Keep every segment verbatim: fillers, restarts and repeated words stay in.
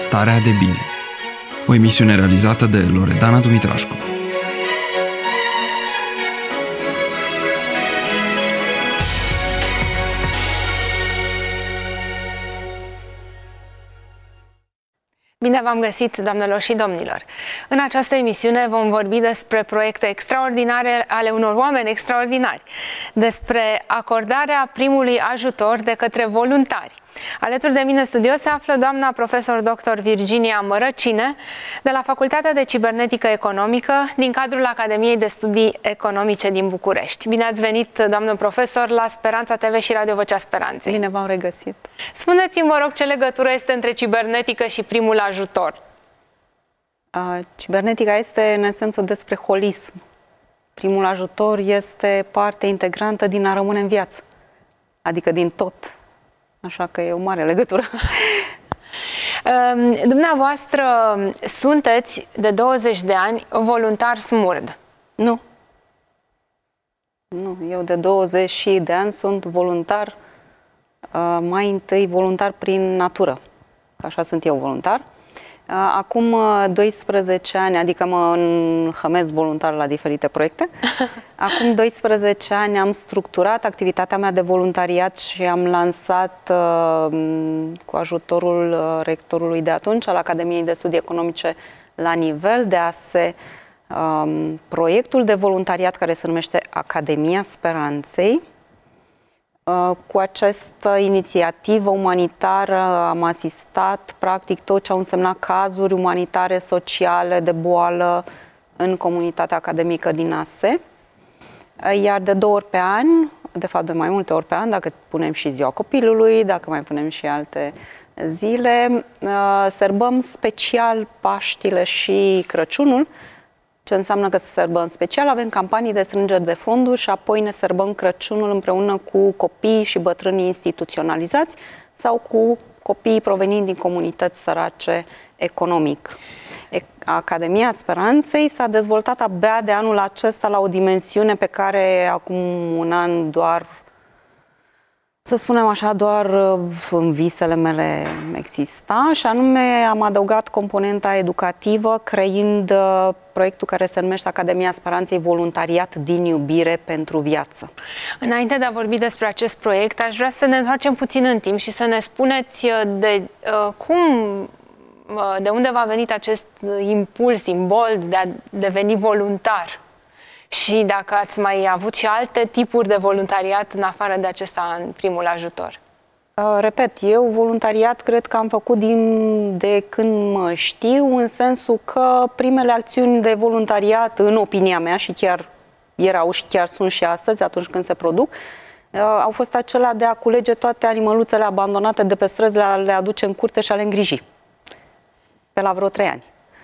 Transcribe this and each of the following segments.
Starea de bine. O emisiune realizată de Loredana Dumitrașcu. Bine v-am găsit, doamnelor și domnilor! În această emisiune vom vorbi despre proiecte extraordinare ale unor oameni extraordinari, despre acordarea primului ajutor de către voluntari. Alături de mine în studio se află doamna profesor doctor Virginia Mărăcine, de la Facultatea de Cibernetică Economică, din cadrul Academiei de Studii Economice din București. Bine ați venit, doamnă profesor, la Speranța T V și Radio Vocea Speranței. Bine v-am regăsit. Spuneți-mi, vă rog, ce legătură este între cibernetică și primul ajutor? Uh, cibernetica este, în esență, despre holism. Primul ajutor este parte integrantă din a rămâne în viață, adică din tot. Așa că e o mare legătură. Dumneavoastră sunteți de douăzeci de ani voluntar SMURD. Nu. Nu, eu de douăzeci de ani sunt voluntar, mai întâi voluntar prin natură. Așa sunt eu voluntar. Acum doisprezece ani, adică mă înhămez voluntar la diferite proiecte. Acum doisprezece ani am structurat activitatea mea de voluntariat și am lansat cu ajutorul rectorului de atunci al Academiei de Studii Economice la nivel de A S E proiectul de voluntariat care se numește Academia Speranței. Cu această inițiativă umanitară am asistat practic tot ce au însemnat cazuri umanitare, sociale, de boală în comunitatea academică din A S E. Iar de două ori pe an, de fapt de mai multe ori pe an, dacă punem și Ziua Copilului, dacă mai punem și alte zile, sărbăm special Paștile și Crăciunul. Ce înseamnă că se sărbăm special, avem campanii de strângere de fonduri și apoi ne sărbăm Crăciunul împreună cu copiii și bătrânii instituționalizați sau cu copiii provenind din comunități sărace economic. Academia Speranței s-a dezvoltat abia de anul acesta la o dimensiune pe care acum un an doar, să spunem așa, doar în visele mele exista, și anume am adăugat componenta educativă creând proiectul care se numește Academia Speranței Voluntariat din Iubire pentru Viață. Înainte de a vorbi despre acest proiect, aș vrea să ne întoarcem puțin în timp și să ne spuneți de uh, cum, uh, de unde v-a venit acest impuls, imbold de a deveni voluntar. Și dacă ați mai avut și alte tipuri de voluntariat în afară de acesta în primul ajutor? Uh, repet, eu voluntariat cred că am făcut din, de când mă știu, în sensul că primele acțiuni de voluntariat, în opinia mea, și chiar erau și chiar sunt și astăzi, atunci când se produc, uh, au fost acelea de a culege toate animăluțele abandonate de pe străzi, le, le aduce în curte și a le îngriji. Pe la vreo trei ani.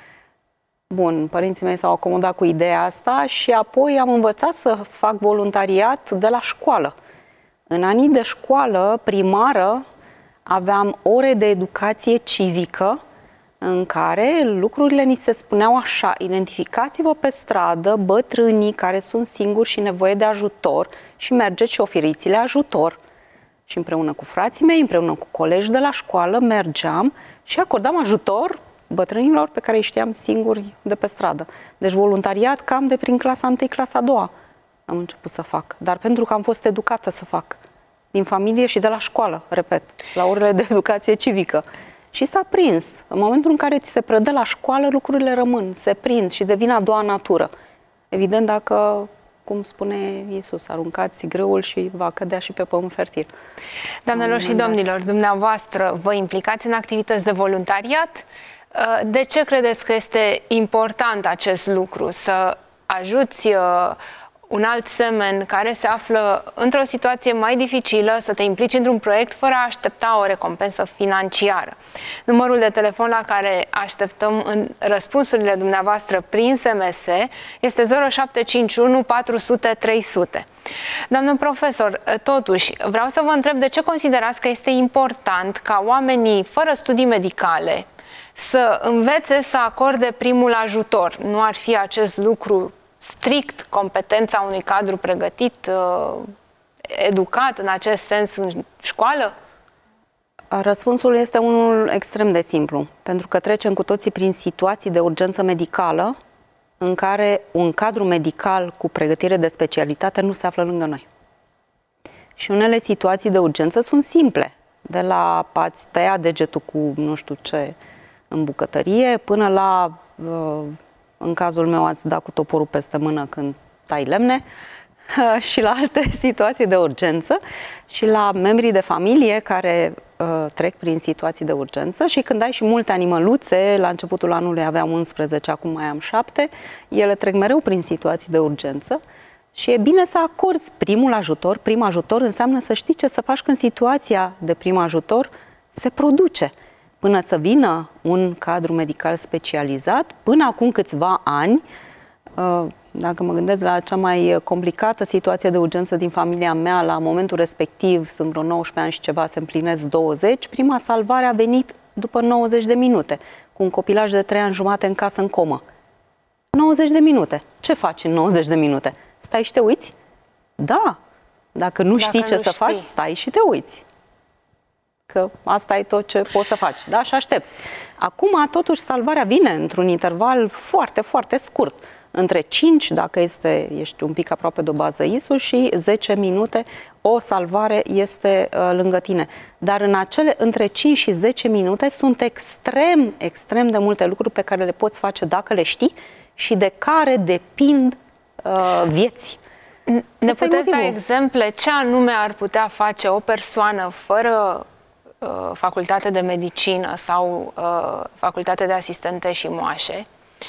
Bun, părinții mei s-au acomodat cu ideea asta și apoi am învățat să fac voluntariat de la școală. În anii de școală primară aveam ore de educație civică în care lucrurile ni se spuneau așa: identificați-vă pe stradă bătrânii care sunt singuri și nevoie de ajutor și mergeți și oferiți-le ajutor. Și împreună cu frații mei, împreună cu colegi de la școală, mergeam și acordam ajutor bătrânilor pe care îi știam singuri de pe stradă. Deci voluntariat cam de prin clasa întâi, clasa a doua am început să fac. Dar pentru că am fost educată să fac. Din familie și de la școală, repet, la orele de educație civică. Și s-a prins. În momentul în care ți se predă la școală, lucrurile rămân, se prind și devin a doua natură. Evident, dacă, cum spune Iisus, aruncați grâul și va cădea și pe pământ fertil. Doamnelor și domnilor, dumneavoastră vă implicați în activități de voluntariat. De ce credeți că este important acest lucru? Să ajuți un alt semen care se află într-o situație mai dificilă, să te implici într-un proiect fără a aștepta o recompensă financiară. Numărul de telefon la care așteptăm în răspunsurile dumneavoastră prin S M S este zero șapte cinci unu patru zero zero trei zero zero. Doamnă profesor, totuși, vreau să vă întreb de ce considerați că este important ca oamenii fără studii medicale să învețe să acorde primul ajutor. Nu ar fi acest lucru strict competența unui cadru pregătit, educat în acest sens în școală? Răspunsul este unul extrem de simplu, pentru că trecem cu toții prin situații de urgență medicală în care un cadru medical cu pregătire de specialitate nu se află lângă noi. Și unele situații de urgență sunt simple, de la a-ți tăia degetul cu nu știu ce în bucătărie, până la, în cazul meu, ați dat cu toporul peste mână când tai lemne, și la alte situații de urgență și la membrii de familie care uh, trec prin situații de urgență și când ai și multe animăluțe, la începutul anului aveam unsprezece, acum mai am șapte, ele trec mereu prin situații de urgență și e bine să acorzi primul ajutor. Prim ajutor înseamnă să știi ce să faci când situația de prim ajutor se produce. Până să vină un cadru medical specializat, până acum câțiva ani, uh, dacă mă gândesc la cea mai complicată situație de urgență din familia mea, la momentul respectiv, sunt vreo nouăsprezece ani și ceva, se împlinesc douăzeci, prima salvare a venit după nouăzeci de minute, cu un copilaj de trei ani jumate în casă în comă. nouăzeci de minute. Ce faci în nouăzeci de minute? Stai și te uiți? Da. Dacă nu Dacă știi ce nu să știi. faci, stai și te uiți. Că asta e tot ce poți să faci. Da? Și aștepți. Acum, totuși, salvarea vine într-un interval foarte, foarte scurt. Între cinci, dacă este, ești un pic aproape de o bază I S U, și zece minute, o salvare este uh, lângă tine. Dar în acele între cinci și zece minute sunt extrem, extrem de multe lucruri pe care le poți face dacă le știi și de care depind uh, vieți. Ne Asta puteți da exemple ce anume ar putea face o persoană fără uh, facultate de medicină sau uh, facultate de asistente și moașe,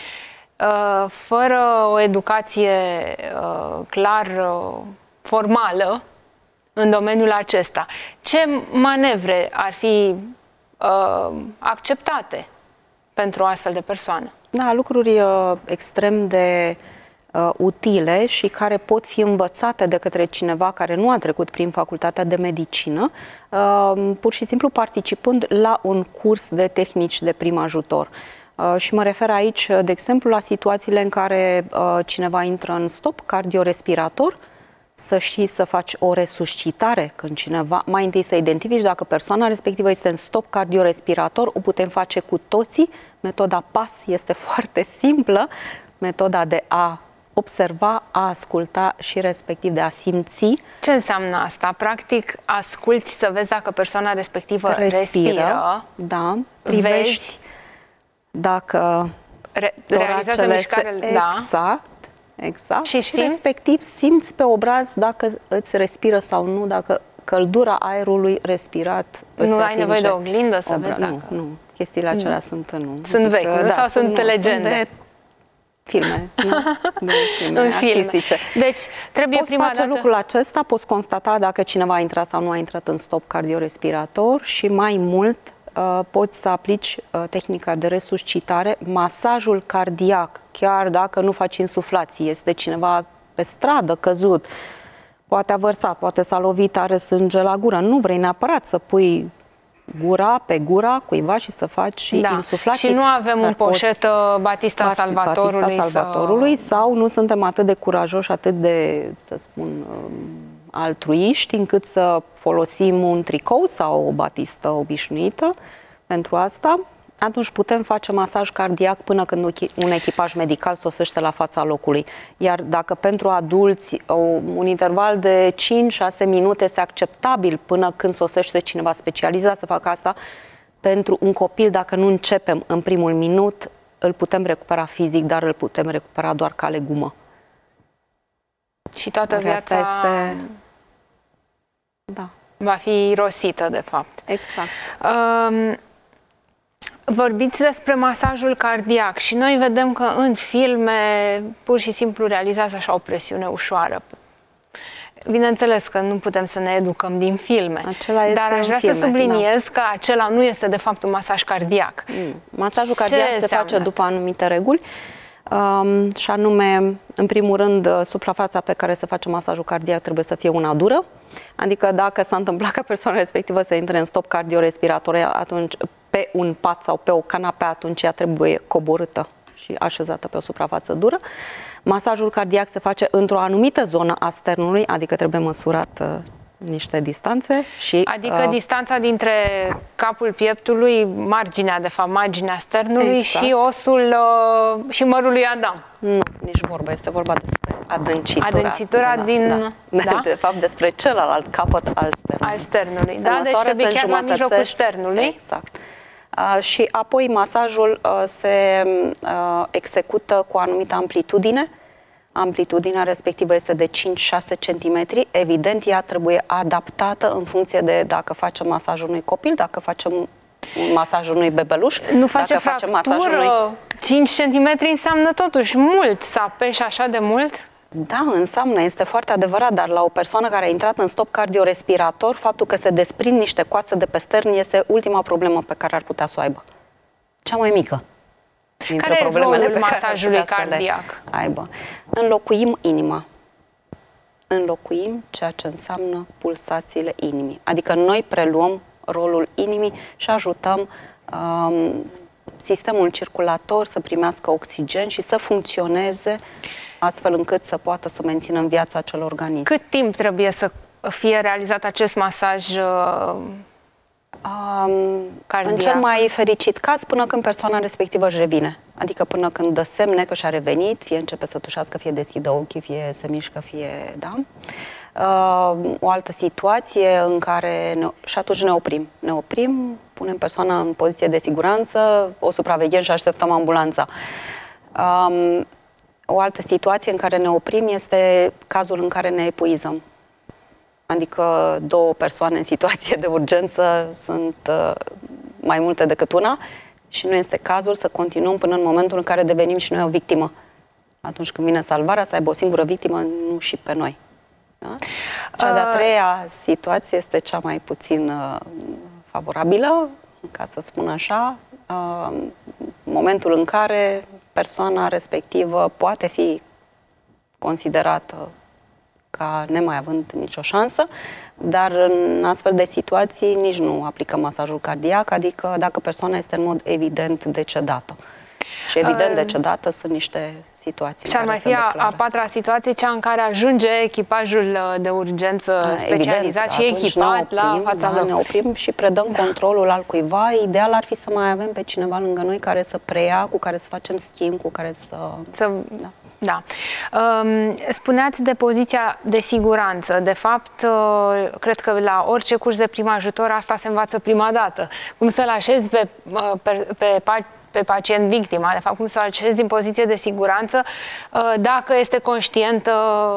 Uh, fără o educație uh, clar uh, formală în domeniul acesta? Ce manevre ar fi uh, acceptate pentru o astfel de persoană? Da, lucruri uh, extrem de uh, utile și care pot fi învățate de către cineva care nu a trecut prin facultatea de medicină, uh, pur și simplu participând la un curs de tehnici de prim ajutor. Uh, și mă refer aici, de exemplu, la situațiile în care uh, cineva intră în stop cardiorespirator, să știi să faci o resuscitare când cineva, mai întâi să identifici dacă persoana respectivă este în stop cardiorespirator, o putem face cu toții. Metoda P A S este foarte simplă, metoda de a observa, a asculta și respectiv de a simți. Ce înseamnă asta? Practic, asculți să vezi dacă persoana respectivă respiră, respiră da, privești vezi, dacă Re realizează mișcarea, exact, da. exact, și, și respectiv simți pe obraz dacă îți respiră sau nu, dacă căldura aerului respirat îți Nu atinge. ai nevoie de oglindă să vezi dacă... Nu, nu, chestiile acelea nu. sunt, nu. Sunt vechi, nu? Da, sau sunt, sunt legende? Sunt de filme, nu? De filme în artistice. Filme. Deci, trebuie poți prima face dată... lucrul acesta, poți constata dacă cineva a intrat sau nu a intrat în stop cardiorespirator și mai mult poți să aplici tehnica de resuscitare, masajul cardiac, chiar dacă nu faci insuflație, este cineva pe stradă căzut, poate a vărsat, poate s-a lovit, are sânge la gură, nu vrei neapărat să pui gura pe gura cuiva și să faci și da. insuflații. Și nu avem în poșetă Batista Bat Salvatorului, Batista Salvatorului sau... sau nu suntem atât de curajoși, atât de, să spun, altruiști, încât să folosim un tricou sau o batistă obișnuită pentru asta. Atunci putem face masaj cardiac până când un echipaj medical sosește la fața locului. Iar dacă pentru adulți un interval de cinci șase minute este acceptabil până când sosește cineva specializat să facă asta, pentru un copil, dacă nu începem în primul minut, îl putem recupera fizic, dar îl putem recupera doar ca legumă. Și toată viața este... da. va fi irosită, de fapt. Exact. Um, Vorbiți despre masajul cardiac și noi vedem că în filme pur și simplu realizează așa o presiune ușoară. Bineînțeles că nu putem să ne educăm din filme, acela este dar aș vrea filme, să subliniez da. că acela nu este de fapt un masaj cardiac. Mm. Masajul cardiac Ce se face după anumite reguli. Um, și anume, în primul rând, suprafața pe care se face masajul cardiac trebuie să fie una dură, adică dacă s-a întâmplat ca persoana respectivă să intre în stop cardiorespirator, atunci pe un pat sau pe o canapea, atunci ea trebuie coborâtă și așezată pe o suprafață dură. Masajul cardiac se face într-o anumită zonă a sternului, adică trebuie măsurat niște distanțe și... Adică uh, distanța dintre capul pieptului, marginea, de fapt, marginea sternului exact. și osul uh, și mărul lui Adam. Nu, nici vorba. Este vorba despre adâncitura. Adâncitura da, din... Da. Da? De fapt, despre celălalt capăt al sternului. Al sternului. Se Da, deci măsoară, trebuie se chiar la mijlocul sternului. Exact. Uh, și apoi masajul uh, se uh, execută cu o anumită amplitudine. Amplitudinea respectivă este de cinci șase centimetri. Evident, ea trebuie adaptată în funcție de dacă facem masajul unui copil, dacă facem un masaj unui bebeluș. Nu face dacă fractură, facem masajul unui... cinci centimetri înseamnă totuși mult, să apeși așa de mult? Da, înseamnă, este foarte adevărat, dar la o persoană care a intrat în stop cardiorespirator, faptul că se desprind niște coaste de pe stern este ultima problemă pe care ar putea să o aibă. Cea mai mică. Care e rolul masajului cardiac? Aibă. Înlocuim inima. Înlocuim ceea ce înseamnă pulsațiile inimii. Adică noi preluăm rolul inimii și ajutăm um, sistemul circulator să primească oxigen și să funcționeze astfel încât să poată să mențină în viață acel organism. Cât timp trebuie să fie realizat acest masaj uh, um, în cel mai fericit caz, până când persoana respectivă își revine. Adică până când dă semne că și-a revenit, fie începe să tușească, fie deschide ochii, fie se mișcă, fie... Da? Uh, o altă situație în care... Ne, și atunci ne oprim. Ne oprim, punem persoana în poziție de siguranță, o supraveghem și așteptăm ambulanța. Um, o altă situație în care ne oprim este cazul în care ne epuizăm. Adică două persoane în situație de urgență sunt uh, mai multe decât una și nu este cazul să continuăm până în momentul în care devenim și noi o victimă. Atunci când vine salvarea, să aibă o singură victimă, nu și pe noi. Da? Cea de-a treia situație este cea mai puțin uh, favorabilă, ca să spun așa, uh, momentul în care persoana respectivă poate fi considerată ca nemai având nicio șansă, dar în astfel de situații nici nu aplicăm masajul cardiac, adică dacă persoana este în mod evident decedată. Și evident decedată sunt niște situații. Și ar mai fi a, a patra situație, cea în care ajunge echipajul de urgență specializat și echipat la fața locului. Ne oprim și predăm da. controlul al cuiva. Ideal ar fi să mai avem pe cineva lângă noi care să preia, cu care să facem schimb, cu care să... să... Da. Da. Spuneați de poziția de siguranță. De fapt, cred că la orice curs de prim ajutor asta se învață prima dată. Cum să-l așezi pe, pe, pe, pe pacient victima, de fapt, cum să-l așezi în poziție de siguranță dacă este conștientă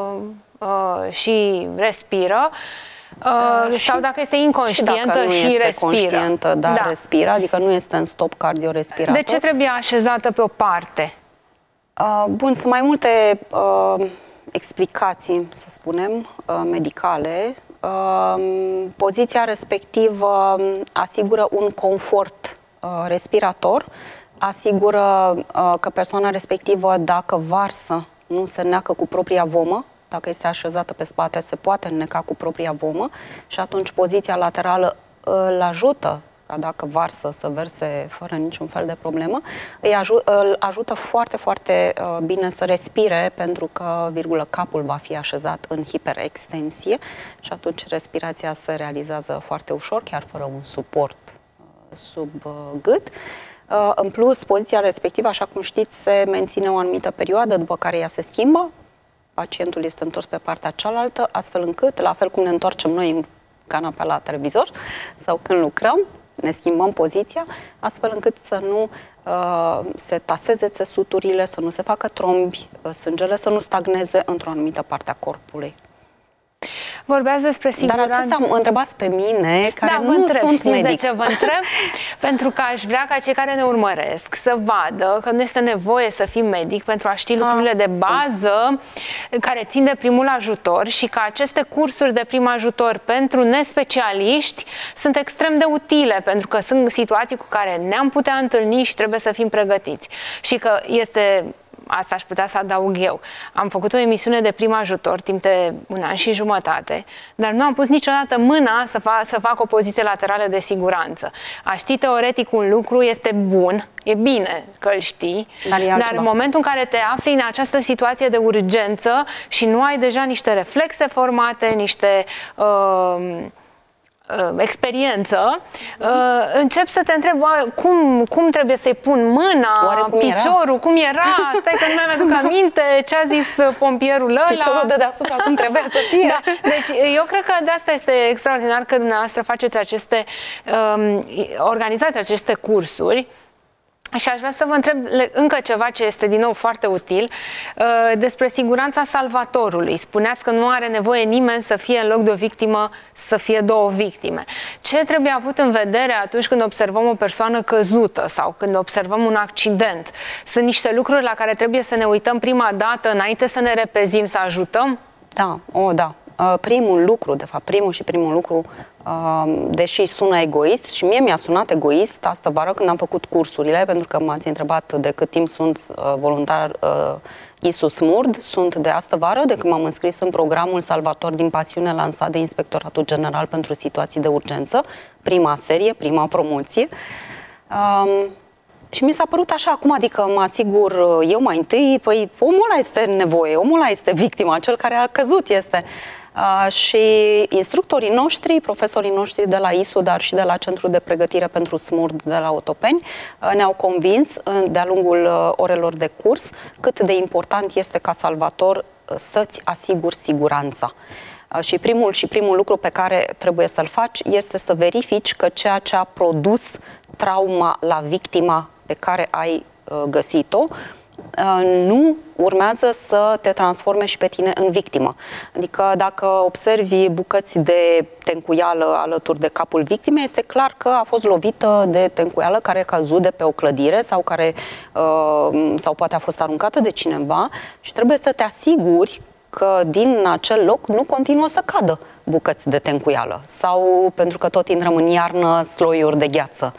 și respiră, Uh, sau dacă este inconștientă și, și este respiră. Conștientă, dar da. respiră, adică nu este în stop cardiorespirator. De ce trebuie așezată pe o parte? Uh, bun, sunt mai multe uh, explicații, să spunem, uh, medicale. Uh, poziția respectivă asigură un confort uh, respirator, asigură uh, că persoana respectivă, dacă varsă, nu se neacă cu propria vomă. Dacă este așezată pe spate, se poate înneca cu propria vomă și atunci poziția laterală îl ajută ca dacă varsă să verse fără niciun fel de problemă, îi aj- îl ajută foarte, foarte uh, bine să respire pentru că, virgulă, capul va fi așezat în hiperextensie și atunci respirația se realizează foarte ușor, chiar fără un suport uh, sub uh, gât. Uh, în plus, poziția respectivă, așa cum știți, se menține o anumită perioadă, după care ea se schimbă. Pacientul este întors pe partea cealaltă, astfel încât, la fel cum ne întoarcem noi în canapea la televizor sau când lucrăm, ne schimbăm poziția, astfel încât să nu uh, se taseze țesuturile, să nu se facă trombi, uh, sângele să nu stagneze într-o anumită parte a corpului. Vorbeați despre siguranță. Dar acestea mă întrebați pe mine, care da, nu întreb. sunt Știți medic. de ce vă întreb? Pentru că aș vrea ca cei care ne urmăresc să vadă că nu este nevoie să fii medic pentru a ști lucrurile de bază care țin de primul ajutor și că aceste cursuri de prim ajutor pentru nespecialiști sunt extrem de utile, pentru că sunt situații cu care ne-am putea întâlni și trebuie să fim pregătiți. Și că este asta aș putea să adaug eu. Am făcut o emisiune de prim ajutor timp de un an și jumătate, dar nu am pus niciodată mâna să, fa să fac o poziție laterală de siguranță. A ști teoretic un lucru este bun, e bine că îl știi, dar, dar în momentul în care te afli în această situație de urgență și nu ai deja niște reflexe formate, niște uh, experiență, încep să te întreb cum, cum trebuie să-i pun mâna, cum piciorul, era? cum era, stai că nu mai mi-aduc aminte ce a zis pompierul ăla. Piciorul de deasupra cum trebuia să fie. Da. Deci eu cred că de asta este extraordinar că dumneavoastră faceți aceste, um, organizați aceste cursuri. Și aș vrea să vă întreb încă ceva ce este din nou foarte util, despre siguranța salvatorului. Spuneați că nu are nevoie nimeni să fie în loc de o victimă, să fie două victime. Ce trebuie avut în vedere atunci când observăm o persoană căzută sau când observăm un accident? Sunt niște lucruri la care trebuie să ne uităm prima dată înainte să ne repezim, să ajutăm? Da, o, da. Primul lucru, de fapt, primul și primul lucru, deși sună egoist, și mie mi-a sunat egoist astă vară când am făcut cursurile, pentru că m-ați întrebat de cât timp sunt voluntar I S U SMURD, sunt de astă vară, de când m-am înscris în programul Salvator din Pasiune lansat de Inspectoratul General pentru Situații de Urgență, prima serie, prima promoție. Um, Și mi s-a părut așa, acum, adică mă asigur eu mai întâi, păi omul ăla este în nevoie, omul ăla este victima, cel care a căzut este. Uh, și instructorii noștri, profesorii noștri de la I S U, dar și de la Centrul de Pregătire pentru SMURD de la Otopeni, uh, ne-au convins uh, de-a lungul uh, orelor de curs cât de important este ca salvator uh, să-ți asiguri siguranța. Uh, și primul și primul lucru pe care trebuie să-l faci este să verifici că ceea ce a produs trauma la victima pe care ai uh, găsit-o nu urmează să te transforme și pe tine în victimă. Adică dacă observi bucăți de tencuială alături de capul victimei, este clar că a fost lovită de tencuială care a căzut de pe o clădire sau care sau poate a fost aruncată de cineva și trebuie să te asiguri că din acel loc nu continuă să cadă bucăți de tencuială sau, pentru că tot intrăm în iarnă, sloiuri de gheață.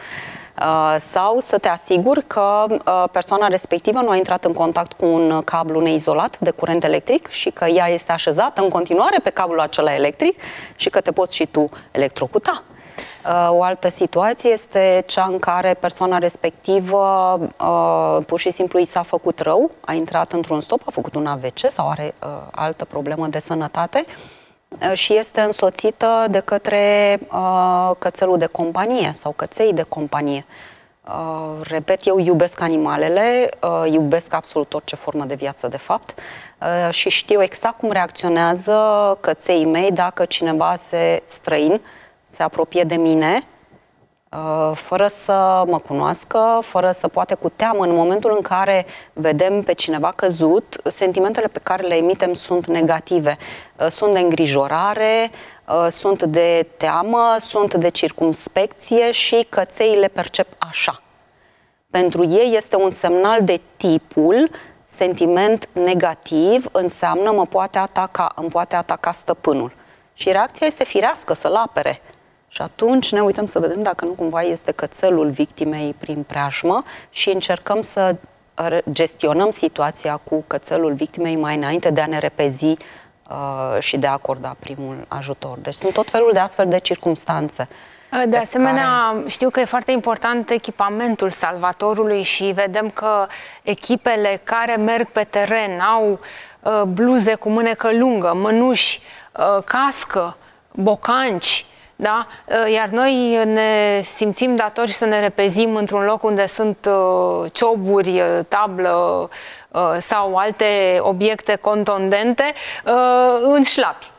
Sau să te asiguri că persoana respectivă nu a intrat în contact cu un cablu neizolat de curent electric și că ea este așezată în continuare pe cablul acela electric și că te poți și tu electrocuta. O altă situație este cea în care persoana respectivă pur și simplu i s-a făcut rău, a intrat într-un stop, a făcut un A V C sau are altă problemă de sănătate și este însoțită de către uh, cățelul de companie sau căței de companie. Uh, repet, eu iubesc animalele, uh, iubesc absolut orice formă de viață, de fapt, uh, și știu exact cum reacționează căței mei dacă cineva se străin, se apropie de mine, uh, fără să mă cunoască, fără să poate cu teamă. În momentul în care vedem pe cineva căzut, sentimentele pe care le emitem sunt negative. Sunt de îngrijorare, sunt de teamă, sunt de circumspecție și căței le percep așa. Pentru ei este un semnal de tipul sentiment negativ, înseamnă mă poate ataca, îmi poate ataca stăpânul. Și reacția este firească, să-l apere. Și atunci ne uităm să vedem dacă nu cumva este cățelul victimei prin preajmă și încercăm să gestionăm situația cu cățelul victimei mai înainte de a ne repezi uh, și de a acorda primul ajutor. Deci sunt tot felul de astfel de circumstanțe. De asemenea, care... știu că e foarte important echipamentul salvatorului și vedem că echipele care merg pe teren au uh, bluze cu mânecă lungă, mănuși, uh, cască, bocanci, da? Iar noi ne simțim datori să ne repezim într-un loc unde sunt uh, cioburi, tablă uh, sau alte obiecte contundente uh, în șlapi.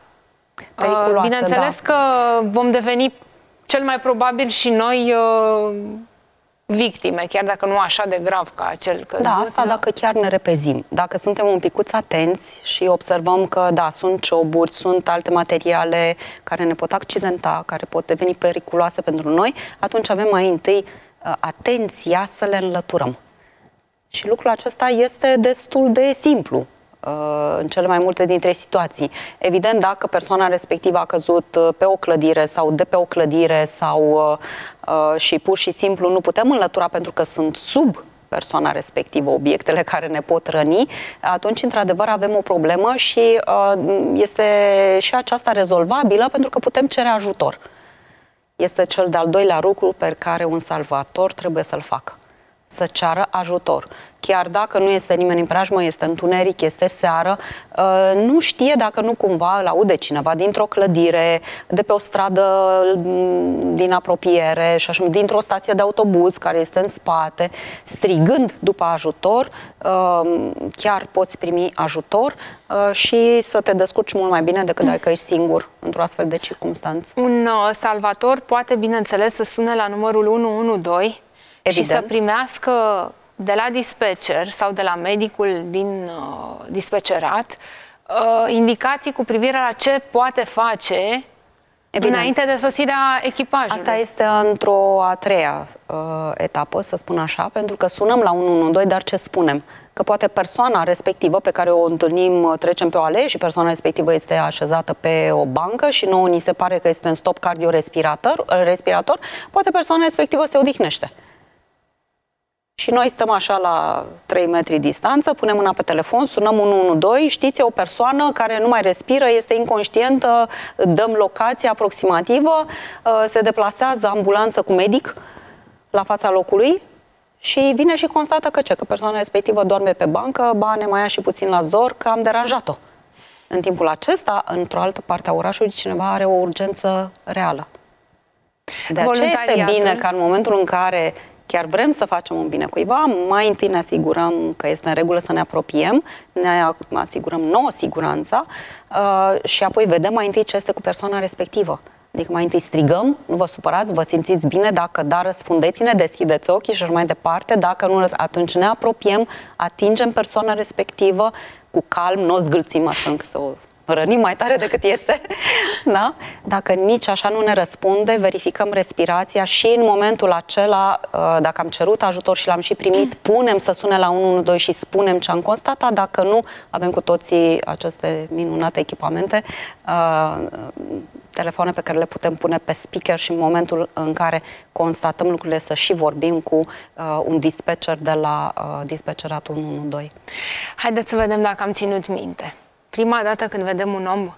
Uh, bineînțeles da. Că vom deveni cel mai probabil și noi uh, victime, chiar dacă nu așa de grav ca cel căzut. Da, asta da? Dacă chiar ne repezim. Dacă suntem un picuț atenți și observăm că, da, sunt cioburi, sunt alte materiale care ne pot accidenta, care pot deveni periculoase pentru noi, atunci avem mai întâi uh, atenția să le înlăturăm. Și lucrul acesta este destul de simplu în cele mai multe dintre situații. Evident, dacă persoana respectivă a căzut pe o clădire sau de pe o clădire sau și pur și simplu nu putem înlătura pentru că sunt sub persoana respectivă, obiectele care ne pot răni, atunci, într-adevăr, avem o problemă și este și aceasta rezolvabilă pentru că putem cere ajutor. Este cel de-al doilea lucru pe care un salvator trebuie să-l facă. Să ceară ajutor. Chiar dacă nu este nimeni în preajmă, este întuneric, este seară, nu știe dacă nu cumva îl aude cineva dintr-o clădire, de pe o stradă din apropiere, și așa, dintr-o stație de autobuz care este în spate, strigând după ajutor, chiar poți primi ajutor și să te descurci mult mai bine decât dacă ești singur într-o astfel de circunstanță. Un salvator poate, bineînțeles, să sune la numărul unu unu doi. Evident. Și să primească de la dispatcher sau de la medicul din uh, dispatcherat uh, indicații cu privire la ce poate face Evident. înainte de sosirea echipajului. Asta este într-o a treia uh, etapă, să spun așa, pentru că sunăm la unu unu doi, dar ce spunem? Că poate persoana respectivă pe care o întâlnim, trecem pe o alee și persoana respectivă este așezată pe o bancă și nouă ni se pare că este în stop cardiorespirator, respirator, poate persoana respectivă se odihnește. Și noi stăm așa la trei metri distanță, punem mâna pe telefon, sunăm unu unu doi, știți, e o persoană care nu mai respiră, este inconștientă, dăm locația aproximativă, se deplasează ambulanță cu medic la fața locului și vine și constată că ce? Că persoana respectivă doarme pe bancă, ba ne mai ia și puțin la zor, că am deranjat-o. În timpul acesta, într-o altă parte a orașului, cineva are o urgență reală. De aceea este bine ca în momentul în care chiar vrem să facem un bine cuiva, mai întâi ne asigurăm că este în regulă să ne apropiem, ne asigurăm nouă siguranța uh, și apoi vedem mai întâi ce este cu persoana respectivă. Adică mai întâi strigăm, nu vă supărați, vă simțiți bine, dacă da, răspundeți-ne, deschideți ochii și mai departe, dacă nu, atunci ne apropiem, atingem persoana respectivă cu calm, nu o zgâlțim așa încât să o rănim mai tare decât este, da? Dacă nici așa nu ne răspunde, verificăm respirația și în momentul acela, dacă am cerut ajutor și l-am și primit, punem să sune la unu unu doi și spunem ce am constatat, dacă nu, avem cu toții aceste minunate echipamente, telefoane pe care le putem pune pe speaker și în momentul în care constatăm lucrurile să și vorbim cu un dispatcher de la dispatcheratul unu unu doi. Haideți să vedem dacă am ținut minte. Prima dată când vedem un om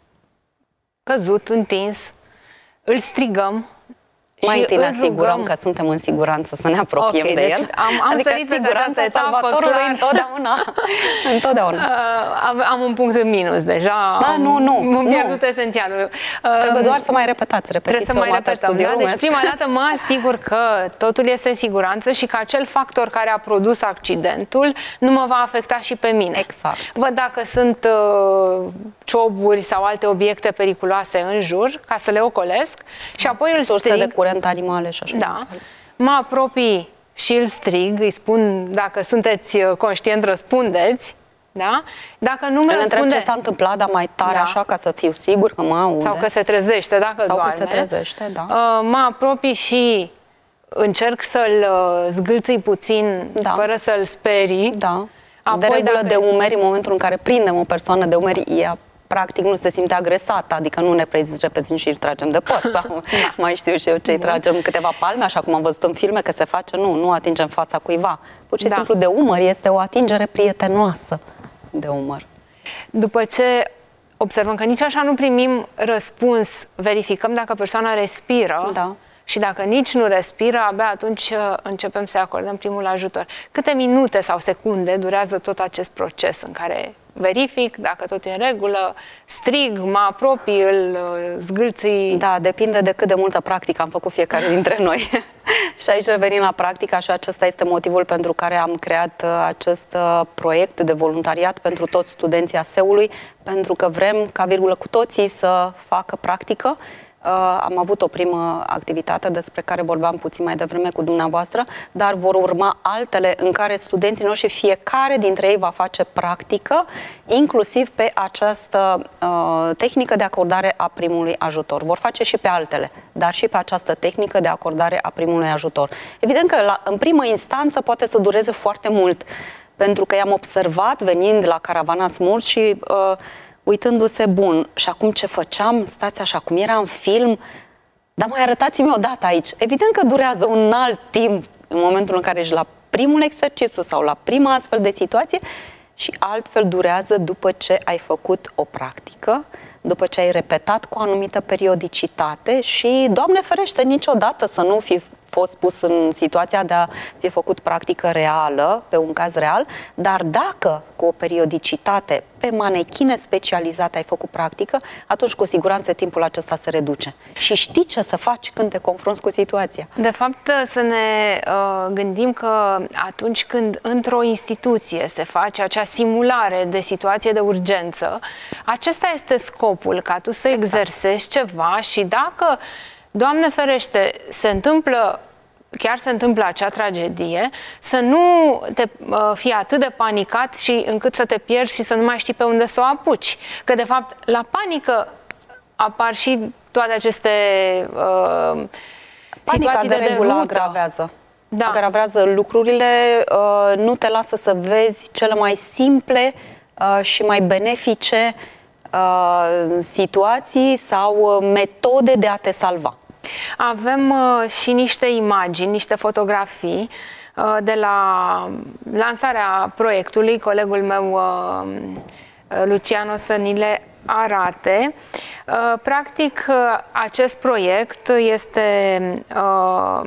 căzut, întins, îl strigăm mai întâi ne asigurăm că suntem în siguranță să ne apropiem okay, de deci el. Am, am adică sărit pe această etapă, salvatorului clar. întotdeauna. întotdeauna. Uh, am un punct în minus deja. Da, am, nu, nu. M-am pierdut nu. esențialul. Uh, Trebuie doar să mai repetați. Repetiți trebuie să mai repetăm. Da? Deci prima dată mă asigur că totul este în siguranță și că acel factor care a produs accidentul nu mă va afecta și pe mine. Exact. Văd dacă sunt uh, cioburi sau alte obiecte periculoase în jur, ca să le ocolesc și apoi îl surse strig. de curent animale și așa. Da. Mă apropii și îl strig, îi spun, dacă sunteți conștient, răspundeți, da? Dacă nu mi răspunde... ce s-a întâmplat, dar mai tare, da. Așa, ca să fiu sigur că mă aude. Sau că se trezește, dacă Sau doarme. că se trezește, da. Mă apropii și încerc să-l zgâlțâi puțin, da. Fără să-l sperii. Da. Apoi, de regulă dacă... de umeri, în momentul în care prindem o persoană de umeri, ea practic nu se simte agresată, adică nu ne repezim și îl tragem de păr sau da. Mai știu și eu ce-i tragem câteva palme, așa cum am văzut în filme că se face, nu, nu atingem fața cuiva. Pur și da. Simplu de umăr este o atingere prietenoasă de umăr. După ce observăm că nici așa nu primim răspuns, verificăm dacă persoana respiră. Da. Și dacă nici nu respiră, abia atunci începem să acordăm primul ajutor. Câte minute sau secunde durează tot acest proces în care verific dacă tot e în regulă, strig, mă apropii, îl zgâlții? Da, depinde de cât de multă practică am făcut fiecare dintre noi. Și aici revenim la practică și acesta este motivul pentru care am creat acest proiect de voluntariat pentru toți studenții A S E-ului, pentru că vrem ca virgulă cu toții să facă practică. Uh, am avut o primă activitate despre care vorbeam puțin mai devreme cu dumneavoastră, dar vor urma altele în care studenții noștri, fiecare dintre ei va face practică, inclusiv pe această uh, tehnică de acordare a primului ajutor. Vor face și pe altele, dar și pe această tehnică de acordare a primului ajutor. Evident că la, în primă instanță poate să dureze foarte mult, pentru că i-am observat venind la Caravana Smurd și uh, uitându-se, bun, și acum ce făceam? Stați așa, cum era în film, dar mai arătați-mi o dată aici. Evident că durează un alt timp în momentul în care ești la primul exercițiu sau la prima astfel de situație și altfel durează după ce ai făcut o practică, după ce ai repetat cu o anumită periodicitate și, Doamne ferește, niciodată să nu fi fost pus în situația de a fi făcut practică reală, pe un caz real, dar dacă cu o periodicitate pe manechine specializate ai făcut practică, atunci cu siguranță timpul acesta se reduce. Și știi ce să faci când te confrunți cu situația. De fapt, să ne uh, gândim că atunci când într-o instituție se face acea simulare de situație de urgență, acesta este scopul, ca tu să exersezi ceva și dacă, Doamne ferește, se întâmplă, chiar se întâmplă acea tragedie, să nu te uh, fii atât de panicat și încât să te pierzi și să nu mai știi pe unde să o apuci. Că, de fapt, la panică apar și toate aceste uh, situații de, de regulă derută. agravează. Da. Agravează lucrurile, uh, nu te lasă să vezi cele mai simple uh, și mai benefice uh, situații sau uh, metode de a te salva. Avem uh, și niște imagini, niște fotografii uh, de la lansarea proiectului. Colegul meu, uh, Luciano, să ni le arate. Uh, practic, uh, acest proiect este uh,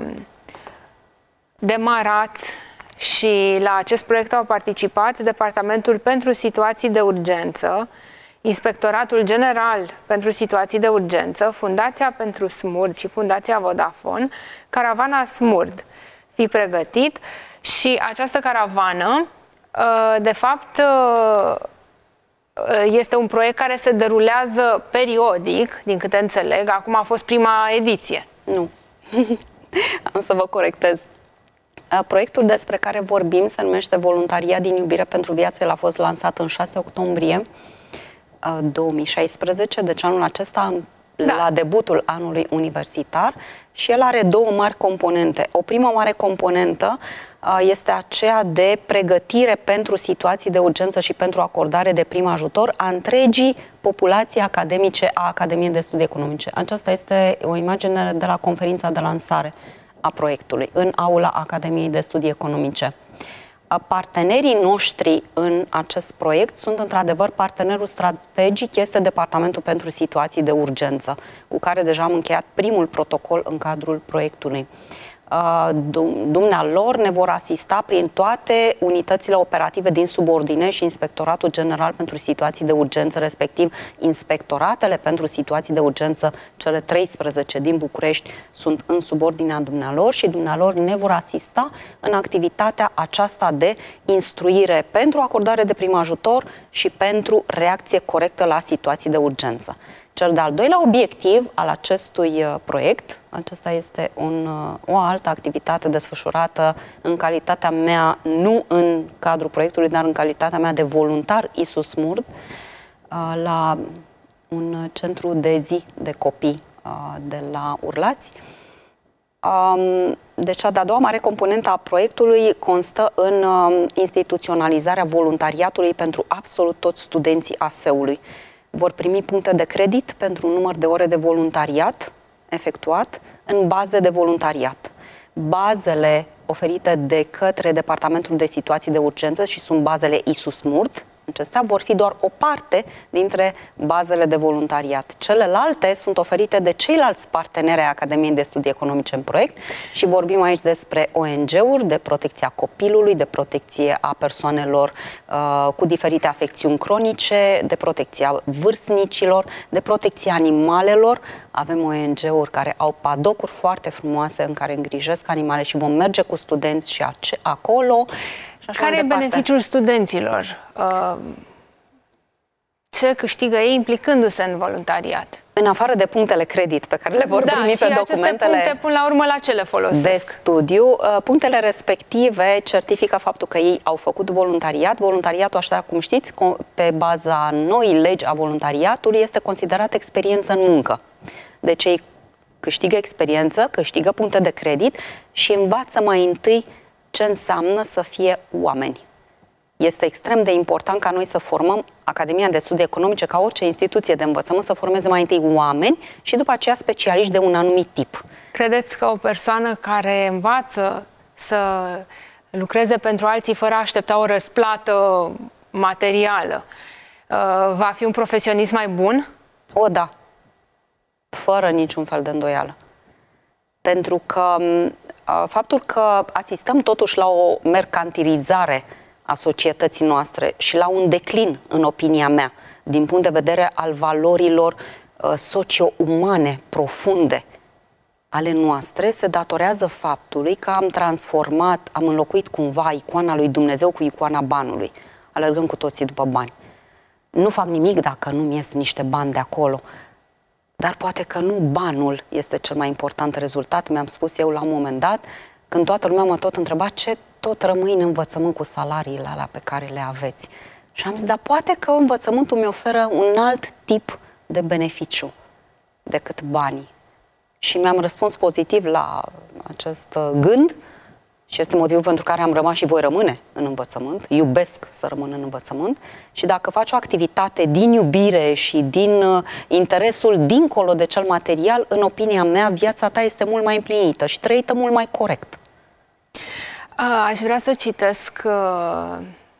demarat și la acest proiect au participat Departamentul pentru Situații de Urgență, Inspectoratul General pentru Situații de Urgență, Fundația pentru Smurd și Fundația Vodafone, Caravana Smurd. Fii pregătit. Și această caravană, de fapt, este un proiect care se derulează periodic, din câte înțeleg. Acum a fost prima ediție. Nu. Am să vă corectez. Proiectul despre care vorbim se numește Voluntariat din iubire pentru viață. El a fost lansat în șase octombrie două mii șaisprezece, deci anul acesta, da, la debutul anului universitar, și el are două mari componente. O primă mare componentă este aceea de pregătire pentru situații de urgență și pentru acordare de prim ajutor a întregii populații academice a Academiei de Studii Economice. Aceasta este o imagine de la conferința de lansare a proiectului în aula Academiei de Studii Economice. Partenerii noștri în acest proiect sunt într-adevăr partenerul strategic, este Departamentul pentru Situații de Urgență, cu care deja am încheiat primul protocol în cadrul proiectului. Dumnealor ne vor asista prin toate unitățile operative din subordine și Inspectoratul General pentru Situații de Urgență, respectiv Inspectoratele pentru Situații de Urgență, cele treisprezece din București, sunt în subordinea dumnealor și dumnealor ne vor asista în activitatea aceasta de instruire pentru acordare de prim ajutor și pentru reacție corectă la situații de urgență. Cel de-al doilea obiectiv al acestui proiect, acesta este un, o altă activitate desfășurată în calitatea mea, nu în cadrul proiectului, dar în calitatea mea de voluntar Isus Smurd, la un centru de zi de copii de la Urlați. Deci, cea de-a doua mare componentă a proiectului constă în instituționalizarea voluntariatului pentru absolut toți studenții A S E-ului. Vor primi puncte de credit pentru un număr de ore de voluntariat efectuat în baze de voluntariat. Bazele oferite de către Departamentul de Situații de Urgență și sunt bazele Isus Smurd. Acestea vor fi doar o parte dintre bazele de voluntariat. Celelalte sunt oferite de ceilalți parteneri ai Academiei de Studii Economice în proiect și vorbim aici despre O N G-uri, de protecția copilului, de protecție a persoanelor uh, cu diferite afecțiuni cronice, de protecția vârstnicilor, de protecția animalelor. Avem O N G-uri care au padocuri foarte frumoase în care îngrijesc animale și vom merge cu studenți și acolo. Care e beneficiul studenților? Ce câștigă ei implicându-se în voluntariat? În afară de punctele credit pe care le vor da, primi pe documentele puncte, până la urmă, la ce le folosesc? De studiu, punctele respective certifică faptul că ei au făcut voluntariat. Voluntariatul, așa cum știți, pe baza noii legi a voluntariatului, este considerat experiență în muncă. Deci ei câștigă experiență, câștigă puncte de credit și învață mai întâi ce înseamnă să fie oameni. Este extrem de important ca noi să formăm Academia de Studii Economice, ca orice instituție de învățământ, să formeze mai întâi oameni și după aceea specialiști de un anumit tip. Credeți că o persoană care învață să lucreze pentru alții fără a aștepta o răsplată materială, va fi un profesionist mai bun? O, da. Fără niciun fel de îndoială. Pentru că faptul că asistăm totuși la o mercantilizare a societății noastre și la un declin, în opinia mea, din punct de vedere al valorilor socio-umane profunde ale noastre, se datorează faptului că am transformat, am înlocuit cumva icoana lui Dumnezeu cu icoana banului. Alergăm cu toții după bani. Nu fac nimic dacă nu-mi ies niște bani de acolo. Dar poate că nu banul este cel mai important rezultat, mi-am spus eu la un moment dat, când toată lumea mă tot întreba ce tot rămâi în învățământ cu salariile alea pe care le aveți. Și am zis, dar poate că învățământul mi oferă un alt tip de beneficiu decât banii. Și mi-am răspuns pozitiv la acest gând și este motivul pentru care am rămas și voi rămâne în învățământ. Iubesc să rămân în învățământ și dacă faci o activitate din iubire și din uh, interesul dincolo de cel material, în opinia mea, viața ta este mult mai împlinită și trăită mult mai corect. Aș vrea să citesc uh,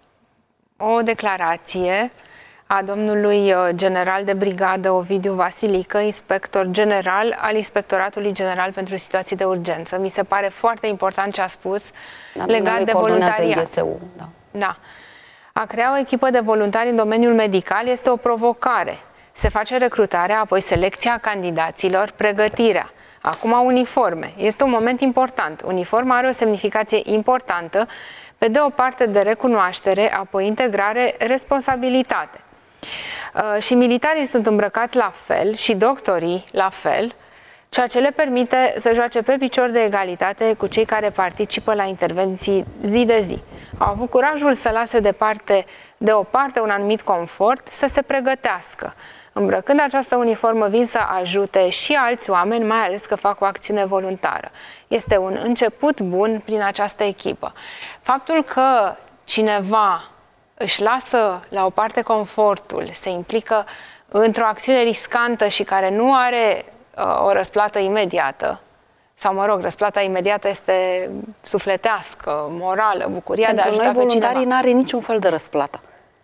o declarație a domnului general de brigadă Ovidiu Vasilică, inspector general al Inspectoratului General pentru Situații de Urgență. Mi se pare foarte important ce a spus da, legat de voluntariat. Da. Da. A crea o echipă de voluntari în domeniul medical este o provocare. Se face recrutarea, apoi selecția candidaților, pregătirea. Acum uniforme. Este un moment important. Uniforma are o semnificație importantă, pe de o parte de recunoaștere, apoi integrare, responsabilitate. Uh, și militarii sunt îmbrăcați la fel și doctorii la fel, ceea ce le permite să joace pe picior de egalitate cu cei care participă la intervenții zi de zi. Au avut curajul să lase departe, de o parte un anumit confort, să se pregătească. Îmbrăcând această uniformă vin să ajute și alți oameni, mai ales că fac o acțiune voluntară. Este un început bun prin această echipă. Faptul că cineva își lasă la o parte confortul, se implică într-o acțiune riscantă și care nu are uh, o răsplată imediată, sau mă rog, răsplata imediată este sufletească, morală, bucuria Pentru de a ajuta pe cineva. noi voluntarii n-are niciun fel de răsplată.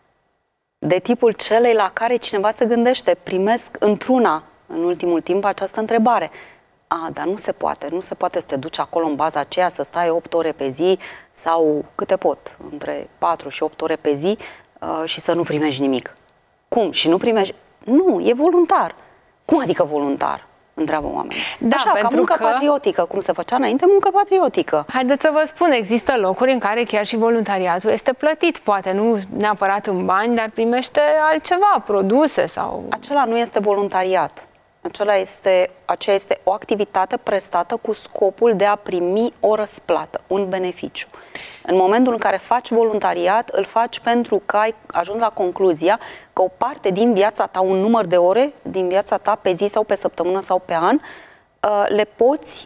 De tipul celei la care cineva se gândește, primesc într-una, în ultimul timp, această întrebare. A, dar nu se poate, nu se poate să te duci acolo în baza aceea, să stai opt ore pe zi sau câte pot, între patru și opt ore pe zi uh, și să nu primești nimic. Cum? Și nu primești? Nu, e voluntar. Cum adică voluntar? Întreabă oamenii. Da, așa, pentru ca muncă că... patriotică, cum se făcea înainte, muncă patriotică. Haideți să vă spun, există locuri în care chiar și voluntariatul este plătit, poate nu neapărat în bani, dar primește altceva, produse sau... Acela nu este voluntariat. Acela este, aceea este o activitate prestată cu scopul de a primi o răsplată, un beneficiu. În momentul în care faci voluntariat, îl faci pentru că ai ajuns la concluzia că o parte din viața ta, un număr de ore din viața ta pe zi sau pe săptămână sau pe an, le poți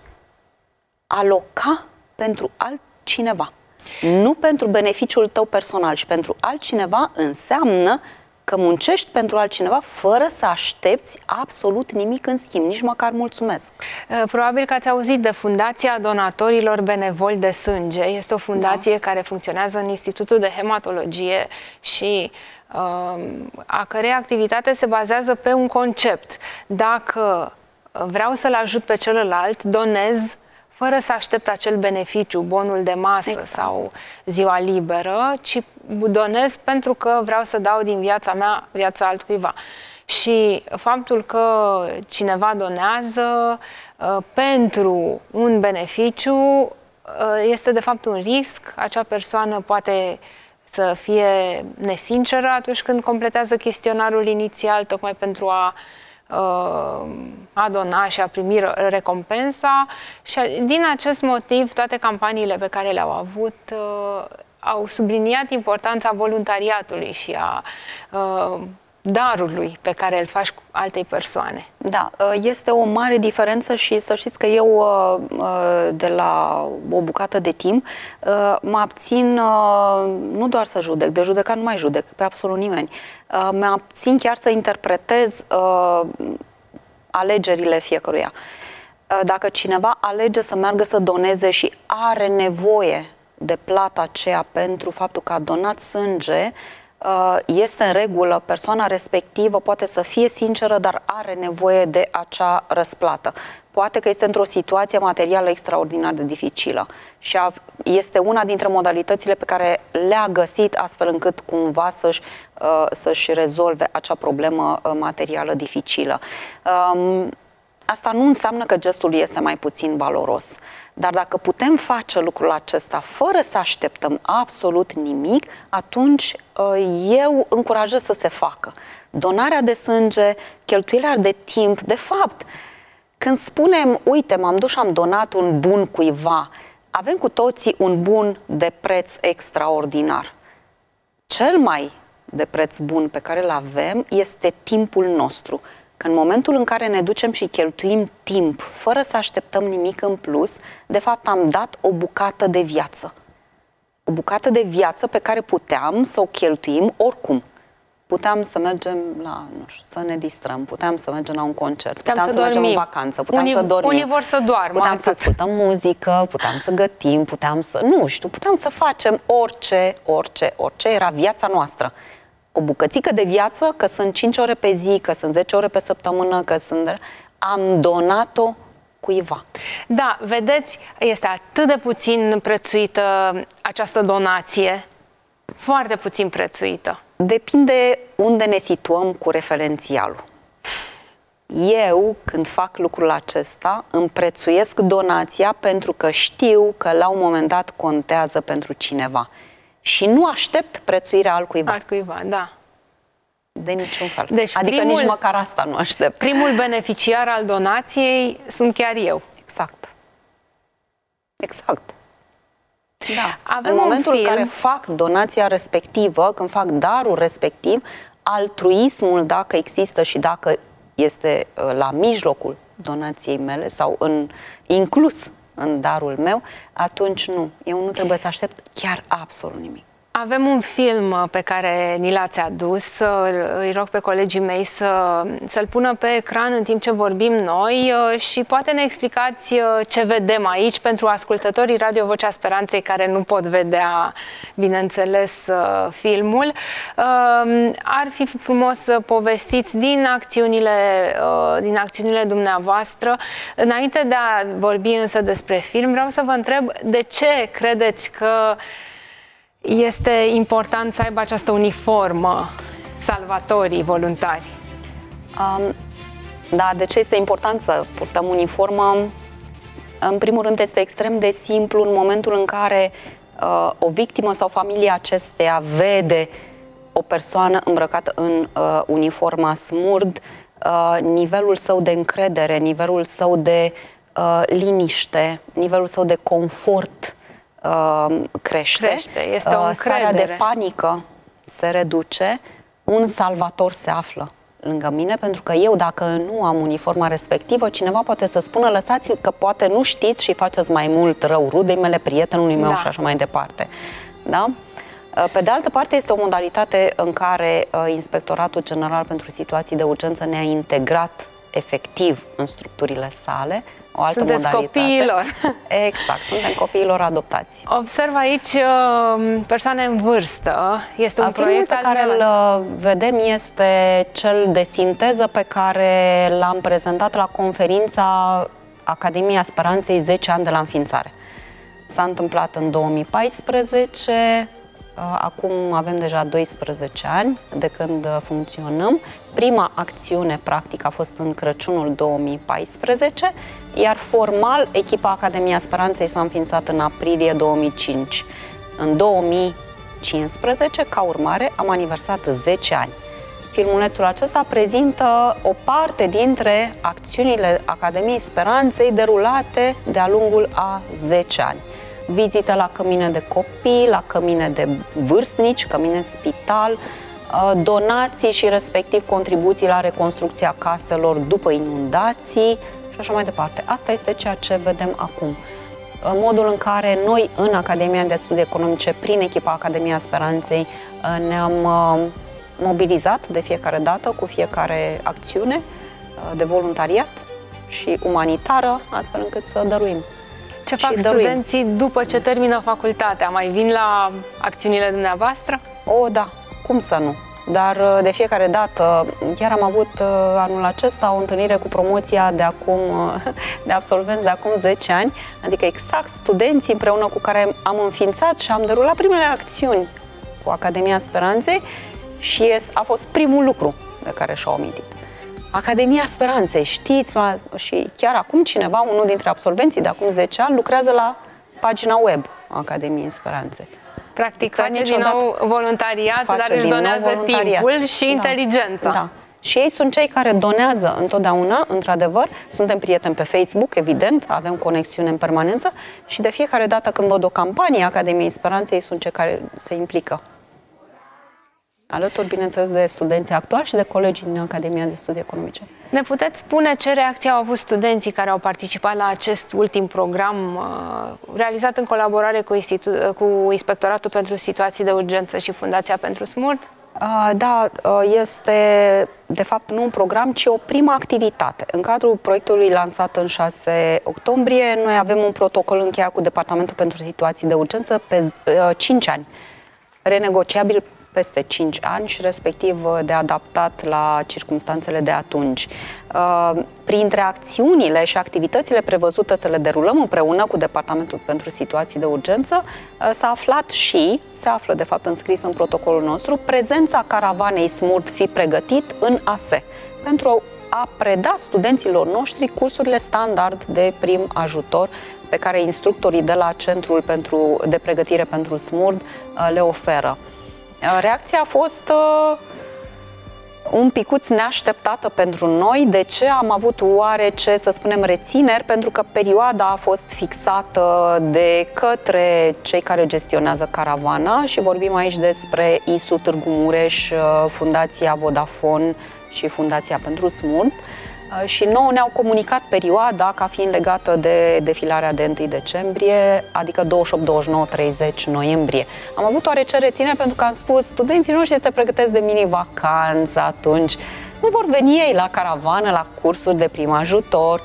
aloca pentru altcineva. Nu pentru beneficiul tău personal, și pentru altcineva înseamnă că muncești pentru altcineva fără să aștepți absolut nimic în schimb, nici măcar mulțumesc. Probabil că ați auzit de Fundația Donatorilor Benevoli de Sânge. Este o fundație da. care funcționează în Institutul de Hematologie și uh, a cărei activitate se bazează pe un concept. Dacă vreau să-l ajut pe celălalt, donez fără să aștept acel beneficiu, bonul de masă exact. sau ziua liberă, ci donez pentru că vreau să dau din viața mea viața altcuiva. Și faptul că cineva donează uh, pentru un beneficiu uh, este de fapt un risc. Acea persoană poate să fie nesinceră atunci când completează chestionarul inițial, tocmai pentru a a dona și a primi recompensa, și din acest motiv toate campaniile pe care le-au avut au subliniat importanța voluntariatului și a darului pe care îl faci cu altei persoane. Da, este o mare diferență și să știți că eu de la o bucată de timp mă abțin nu doar să judec, de judecat nu mai judec pe absolut nimeni, mă abțin chiar să interpretez alegerile fiecăruia. Dacă cineva alege să meargă să doneze și are nevoie de plata aceea pentru faptul că a donat sânge, este în regulă, persoana respectivă poate să fie sinceră, dar are nevoie de acea răsplată. Poate că este într-o situație materială extraordinar de dificilă și este una dintre modalitățile pe care le-a găsit astfel încât cumva să-și, să-și rezolve acea problemă materială dificilă. Asta nu înseamnă că gestul este mai puțin valoros, dar dacă putem face lucrul acesta fără să așteptăm absolut nimic, atunci eu încurajez să se facă. Donarea de sânge, cheltuirea de timp, de fapt, când spunem, uite, m-am dus și am donat un bun cuiva, avem cu toții un bun de preț extraordinar. Cel mai de preț bun pe care îl avem este timpul nostru. Că în momentul în care ne ducem și cheltuim timp fără să așteptăm nimic în plus, de fapt am dat o bucată de viață. O bucată de viață pe care puteam să o cheltuim oricum. Puteam să mergem la, nu știu, să ne distrăm, puteam să mergem la un concert, puteam, puteam să, să mergem în vacanță, puteam unii, să dormim. Unii vor să doarmă. Puteam să ascultăm muzică, puteam să gătim, puteam să, nu știu, puteam să facem orice, orice, orice, era viața noastră. O bucățică de viață, că sunt cinci ore pe zi, că sunt zece ore pe săptămână, că sunt... am donat-o cuiva. Da, vedeți, este atât de puțin prețuită această donație, foarte puțin prețuită. Depinde unde ne situăm cu referențialul. Eu, când fac lucrul acesta, îmi prețuiesc donația pentru că știu că la un moment dat contează pentru cineva. Și nu aștept prețuirea altcuiva. Altcuiva, da. De niciun fel. Deci adică primul, nici măcar asta nu aștept. Primul beneficiar al donației sunt chiar eu. Exact. Exact. Da. Avem în momentul film... în care fac donația respectivă, când fac darul respectiv, altruismul, dacă există și dacă este la mijlocul donației mele sau în, inclus în darul meu, atunci nu. Eu nu trebuie să aștept chiar absolut nimic. Avem un film pe care ni l-ați adus, îi rog pe colegii mei să, să-l pună pe ecran în timp ce vorbim noi și poate ne explicați ce vedem aici pentru ascultătorii Radio Vocea Speranței care nu pot vedea, bineînțeles, filmul. Ar fi frumos să povestiți din acțiunile, din acțiunile dumneavoastră. Înainte de a vorbi însă despre film, vreau să vă întreb de ce credeți că este important să aibă această uniformă salvatorii voluntari? Um, da, de ce este important să purtăm uniformă? În primul rând este extrem de simplu în momentul în care uh, o victimă sau familia acesteia vede o persoană îmbrăcată în uh, uniforma SMURD, uh, nivelul său de încredere, nivelul său de uh, liniște, nivelul său de confort crește, crește. Este o încredere. Starea de panică se reduce, un salvator se află lângă mine, pentru că eu, dacă nu am uniforma respectivă, cineva poate să spună, lăsați că poate nu știți și faceți mai mult rău rudei mele, prietenului meu, da, și așa mai departe. Da? Pe de altă parte, este o modalitate în care Inspectoratul General pentru Situații de Urgență ne-a integrat efectiv în structurile sale. O altă Sunteți modalitate. Copiilor. Exact, suntem copiilor adoptați. Observ aici persoane în vârstă. Este un Filmul proiect pe care îl vedem este cel de sinteză pe care l-am prezentat la conferința Academia Speranței zece ani de la înființare. S-a întâmplat în două mii paisprezece, acum avem deja doisprezece ani de când funcționăm. Prima acțiune, practic, a fost în Crăciunul două mii paisprezece, iar formal, echipa Academia Speranței s-a înființat în aprilie două mii cinci. În două mii cincisprezece, ca urmare, am aniversat zece ani. Filmulețul acesta prezintă o parte dintre acțiunile Academiei Speranței derulate de-a lungul a zece ani. Vizite la cămine de copii, la cămine de vârstnici, cămine în spital, donații și respectiv contribuții la reconstrucția caselor după inundații și așa mai departe. Asta este ceea ce vedem acum. Modul în care noi, în Academia de Studii Economice, prin echipa Academia Speranței, ne-am mobilizat de fiecare dată cu fiecare acțiune de voluntariat și umanitară, astfel încât să dăruim. Ce fac și dăruim. studenții după ce termină facultatea? Mai vin la acțiunile dumneavoastră? O, da, cum să nu? Dar de fiecare dată, chiar am avut anul acesta o întâlnire cu promoția de acum, de absolvenți de acum zece ani, adică exact studenții împreună cu care am înființat și am derulat primele acțiuni cu Academia Speranței și a fost primul lucru de care și-au amintit. Academia Speranței, știți, și chiar acum cineva, unul dintre absolvenții de acum zece ani, lucrează la pagina web a Academiei Speranței. Practic face din nou voluntariat, dar își donează timpul și da. inteligența. Da. Și ei sunt cei care donează întotdeauna, într-adevăr. Suntem prieteni pe Facebook, evident, avem conexiune în permanență și de fiecare dată când văd o campanie a Academiei Speranței, sunt cei care se implică. Alături, bineînțeles, de studenții actuali și de colegii din Academia de Studii Economice. Ne puteți spune ce reacție au avut studenții care au participat la acest ultim program uh, realizat în colaborare cu, Institu- cu Inspectoratul pentru Situații de Urgență și Fundația pentru Smurd? Uh, da, este de fapt nu un program, ci o primă activitate. În cadrul proiectului lansat în șase octombrie, noi avem un protocol încheiat cu Departamentul pentru Situații de Urgență pe uh, cinci ani, renegociabil peste cinci ani și respectiv de adaptat la circumstanțele de atunci. Printre acțiunile și activitățile prevăzute să le derulăm împreună cu Departamentul pentru Situații de Urgență, s-a aflat și, se află de fapt înscris în protocolul nostru, prezența caravanei Smurd Fi Pregătit în A S E, pentru a preda studenților noștri cursurile standard de prim ajutor pe care instructorii de la Centrul pentru, de Pregătire pentru Smurd le oferă. Reacția a fost uh, un picuț neașteptată pentru noi. De ce? Am avut oarece, să spunem, rețineri, pentru că perioada a fost fixată de către cei care gestionează caravana și vorbim aici despre I S U Târgu Mureș, Fundația Vodafone și Fundația pentru Smurd. Și nouă ne-au comunicat perioada ca fiind legată de defilarea de întâi decembrie, adică douăzeci și opt, douăzeci și nouă, treizeci noiembrie. Am avut oarece reține pentru că am spus, studenții noștri se pregătesc de mini-vacanță atunci, nu vor veni ei la caravană, la cursuri de prim ajutor.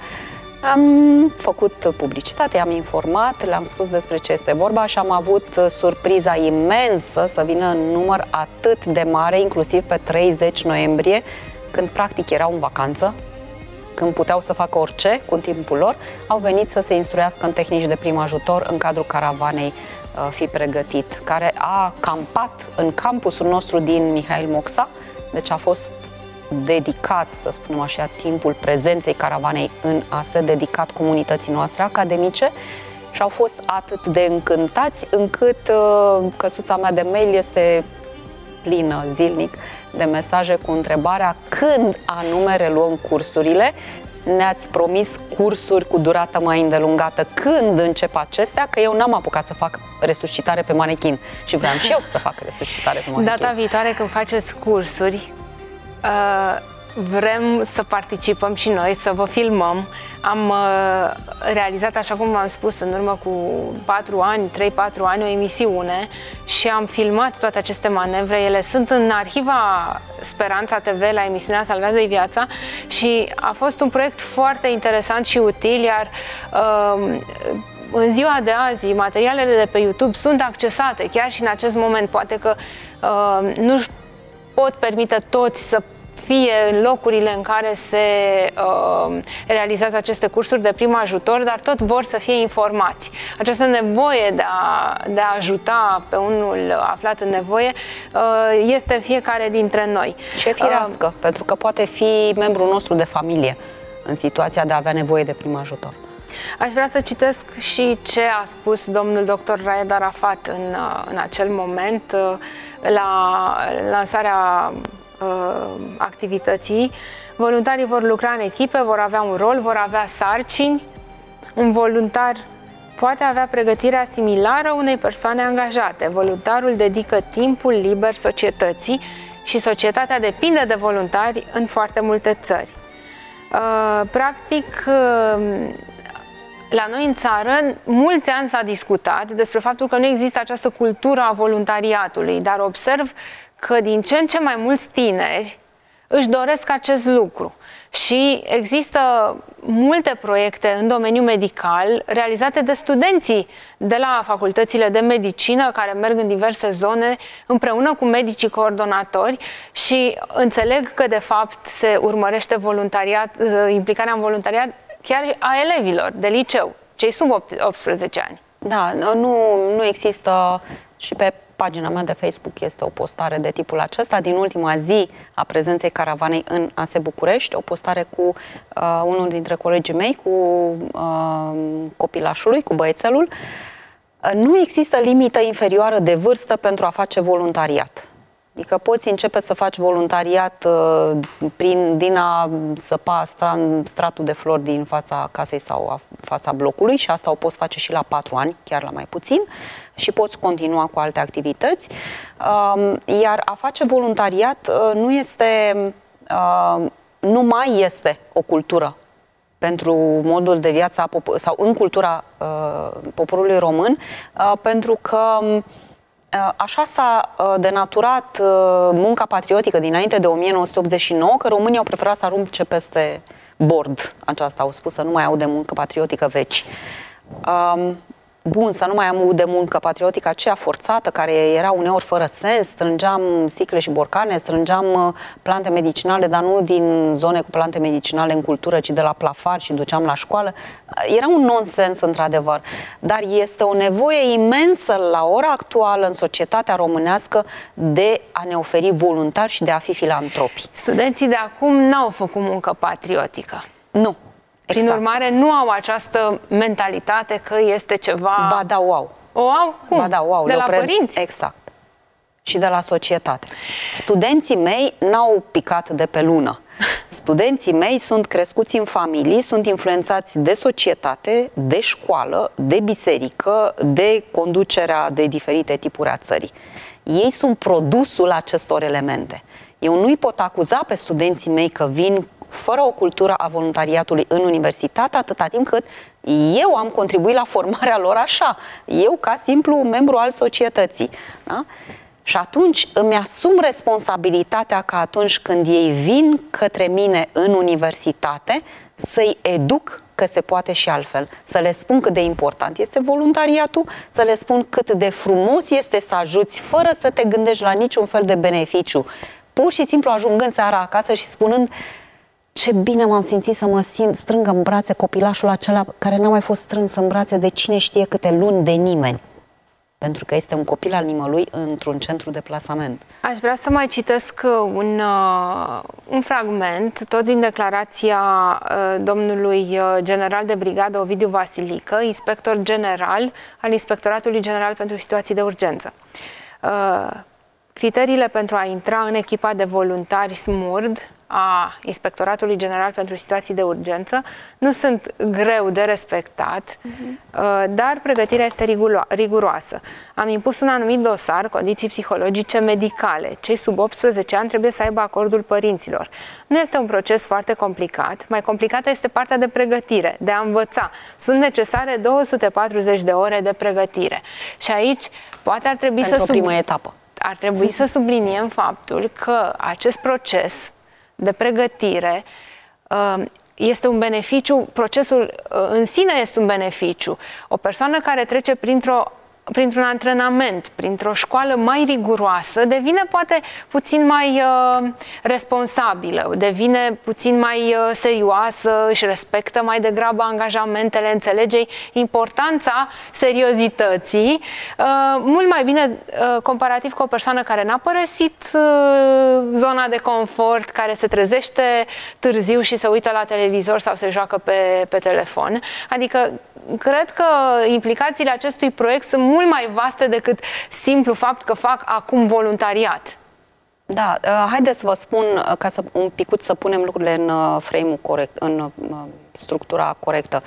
Am făcut publicitate, am informat, le-am spus despre ce este vorba și am avut surpriza imensă să vină în număr atât de mare, inclusiv pe treizeci noiembrie, când practic erau în vacanță, când puteau să facă orice cu timpul lor, au venit să se instruiască în tehnici de prim ajutor în cadrul caravanei uh, Fi Pregătit, care a campat în campusul nostru din Mihail Moxa, deci a fost dedicat, să spunem așa, timpul prezenței caravanei în A S E, dedicat comunității noastre academice și au fost atât de încântați încât uh, căsuța mea de mail este plină zilnic de mesaje cu întrebarea când anume reluăm cursurile. Ne-ați promis cursuri cu durată mai îndelungată, când încep acestea, că eu n-am apucat să fac resuscitare pe manechin și vreau și eu să fac resuscitare pe manechin. Data viitoare când faceți cursuri, uh, vrem să participăm și noi, să vă filmăm. Am uh, realizat, așa cum v-am spus, în urmă cu patru ani, trei patru ani, o emisiune și am filmat toate aceste manevre. Ele sunt în arhiva Speranța T V la emisiunea Salvează-i Viața și a fost un proiect foarte interesant și util, iar uh, în ziua de azi materialele de pe YouTube sunt accesate chiar și în acest moment. Poate că uh, nu pot permite toți să fie în locurile în care se uh, realizează aceste cursuri de prim ajutor, dar tot vor să fie informați. Această nevoie de a, de a ajuta pe unul aflat în nevoie uh, este în fiecare dintre noi. Ce firească, uh, pentru că poate fi membrul nostru de familie în situația de a avea nevoie de prim ajutor. Aș vrea să citesc și ce a spus domnul doctor Raed Arafat în, în acel moment, la lansarea activității. Voluntarii vor lucra în echipe, vor avea un rol, vor avea sarcini. Un voluntar poate avea pregătirea similară unei persoane angajate. Voluntarul dedică timpul liber societății și societatea depinde de voluntari în foarte multe țări. Practic, la noi în țară, mulți ani s-a discutat despre faptul că nu există această cultură a voluntariatului, dar observ că din ce în ce mai mulți tineri își doresc acest lucru. Și există multe proiecte în domeniul medical realizate de studenții de la facultățile de medicină care merg în diverse zone împreună cu medicii coordonatori și înțeleg că de fapt se urmărește voluntariat, implicarea în voluntariat chiar a elevilor de liceu, cei sub optsprezece ani. Da, nu, nu există și pe pagina mea de Facebook este o postare de tipul acesta din ultima zi a prezenței caravanei în A S E București, o postare cu uh, unul dintre colegii mei, cu uh, copilașului, cu băiețelul. Uh, nu există limită inferioară de vârstă pentru a face voluntariat. Adică poți începe să faci voluntariat uh, prin, din a săpa stratul de flori din fața casei sau a fața blocului și asta o poți face și la patru ani, chiar la mai puțin, și poți continua cu alte activități. Uh, iar a face voluntariat uh, nu este, uh, nu mai este o cultură pentru modul de viață sau în cultura uh, poporului român, uh, pentru că așa s-a denaturat munca patriotică dinainte de o mie nouă sute optzeci și nouă, că românii au preferat să arunce peste bord. Aceasta au spus, să nu mai au de muncă patriotică veci. Bun, să nu mai am de muncă patriotică aceea forțată, care era uneori fără sens, strângeam sticle și borcane, strângeam plante medicinale, dar nu din zone cu plante medicinale în cultură, ci de la plafar și duceam la școală. Era un nonsens, într-adevăr, dar este o nevoie imensă la ora actuală în societatea românească de a ne oferi voluntari și de a fi filantropi. Studenții de acum n-au făcut muncă patriotică. Nu. Prin exact. urmare, nu au această mentalitate că este ceva... Ba da, au. O au? Cum? Ba da, au. De la pre... părinți? Exact. Și de la societate. Studenții mei n-au picat de pe lună. Studenții mei sunt crescuți în familii, sunt influențați de societate, de școală, de biserică, de conducerea de diferite tipuri a țării. Ei sunt produsul acestor elemente. Eu nu-i pot acuza pe studenții mei că vin fără o cultură a voluntariatului în universitate, atâta timp cât eu am contribuit la formarea lor așa, eu ca simplu membru al societății. Da? Și atunci îmi asum responsabilitatea că atunci când ei vin către mine în universitate, să-i educ că se poate și altfel. Să le spun cât de important este voluntariatul, să le spun cât de frumos este să ajuți fără să te gândești la niciun fel de beneficiu. Pur și simplu ajungând seara acasă și spunând: ce bine m-am simțit să mă simt, strâng în brațe copilașul acela care n-a mai fost strâns în brațe de cine știe câte luni de nimeni. Pentru că este un copil al nimălui într-un centru de plasament. Aș vrea să mai citesc un, uh, un fragment, tot din declarația uh, domnului general de brigadă Ovidiu Vasilică, inspector general al Inspectoratului General pentru Situații de Urgență. Uh, criteriile pentru a intra în echipa de voluntari SMURD a Inspectoratului General pentru Situații de Urgență nu sunt greu de respectat, uh-huh. dar pregătirea este riguroasă. Am impus un anumit dosar, condiții psihologice medicale. Cei sub optsprezece ani trebuie să aibă acordul părinților. Nu este un proces foarte complicat, mai complicată este partea de pregătire, de a învăța. Sunt necesare două sute patruzeci de ore de pregătire. Și aici poate ar trebui pentru să sub... primă etapă. Ar trebui să subliniem faptul că acest proces de pregătire este un beneficiu, procesul în sine este un beneficiu. O persoană care trece printr-o printr-un antrenament, printr-o școală mai riguroasă, devine poate puțin mai uh, responsabilă, devine puțin mai uh, serioasă, își respectă mai degrabă angajamentele, înțelege importanța seriozității, uh, mult mai bine uh, comparativ cu o persoană care n-a părăsit uh, zona de confort, care se trezește târziu și se uită la televizor sau se joacă pe, pe telefon. Adică, cred că implicațiile acestui proiect sunt mult mai vaste decât simplu fapt că fac acum voluntariat. Da, haideți să vă spun, ca să un picut să punem lucrurile în frame-ul corect, în structura corectă.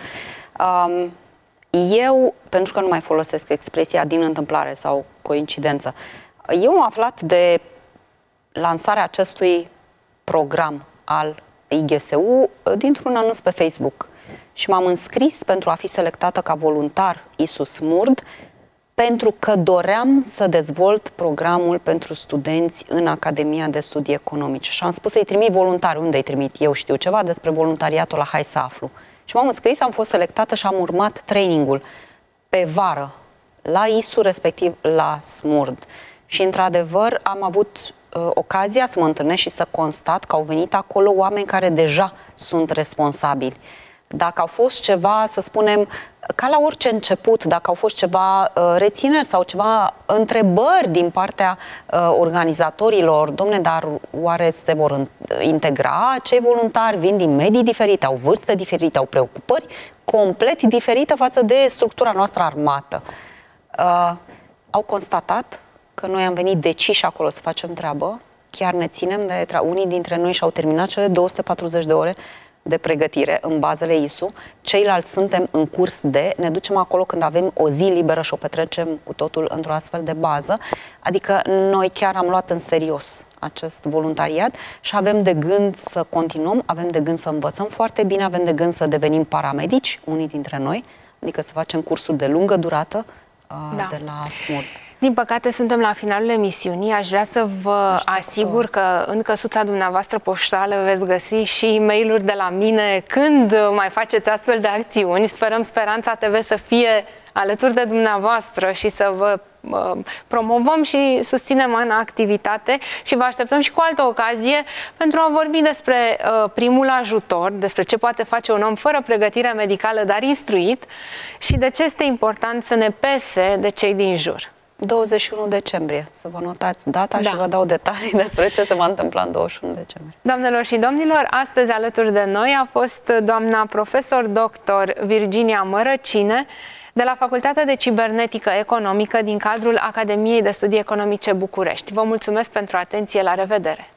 Eu, pentru că nu mai folosesc expresia din întâmplare sau coincidență, eu am aflat de lansarea acestui program al I G S U dintr-un anunț pe Facebook. Și m-am înscris pentru a fi selectată ca voluntar I S U SMURD pentru că doream să dezvolt programul pentru studenți în Academia de Studii Economice. Și am spus să-i trimit voluntari. Unde îi trimit? Eu știu ceva despre voluntariatul la Hai să aflu. Și m-am înscris, am fost selectată și am urmat trainingul pe vară, la I S U, respectiv la Smurd. Și, într-adevăr, am avut uh, ocazia să mă întâlnesc și să constat că au venit acolo oameni care deja sunt responsabili. Dacă au fost ceva, să spunem, ca la orice început, dacă au fost ceva uh, rețineri sau ceva întrebări din partea uh, organizatorilor, domne, dar oare se vor integra cei voluntari, vin din medii diferite, au vârste diferite, au preocupări complet diferite față de structura noastră armată. Uh, au constatat că noi am venit deciși acolo să facem treabă, chiar ne ținem de treabă. Unii dintre noi și-au terminat cele două sute patruzeci de ore de pregătire în bazele I S U, ceilalți suntem în curs de, ne ducem acolo când avem o zi liberă și o petrecem cu totul într-o astfel de bază, adică noi chiar am luat în serios acest voluntariat și avem de gând să continuăm, avem de gând să învățăm foarte bine, avem de gând să devenim paramedici, unii dintre noi, adică să facem cursuri de lungă durată da. de la Smurd. Din păcate, suntem la finalul emisiunii. Aș vrea să vă asigur că în căsuța dumneavoastră poștală veți găsi și mail-uri de la mine când mai faceți astfel de acțiuni. Sperăm Speranța T V să fie alături de dumneavoastră și să vă uh, promovăm și susținem în activitate și vă așteptăm și cu altă ocazie pentru a vorbi despre uh, primul ajutor, despre ce poate face un om fără pregătire medicală, dar instruit și de ce este important să ne pese de cei din jur. douăzeci și unu decembrie, să vă notați data da. și vă dau detalii despre ce se va întâmpla în douăzeci și unu decembrie. Doamnelor și domnilor, astăzi alături de noi a fost doamna profesor doctor Virginia Mărăcine, de la Facultatea de Cibernetică Economică din cadrul Academiei de Studii Economice București. Vă mulțumesc pentru atenție, la revedere!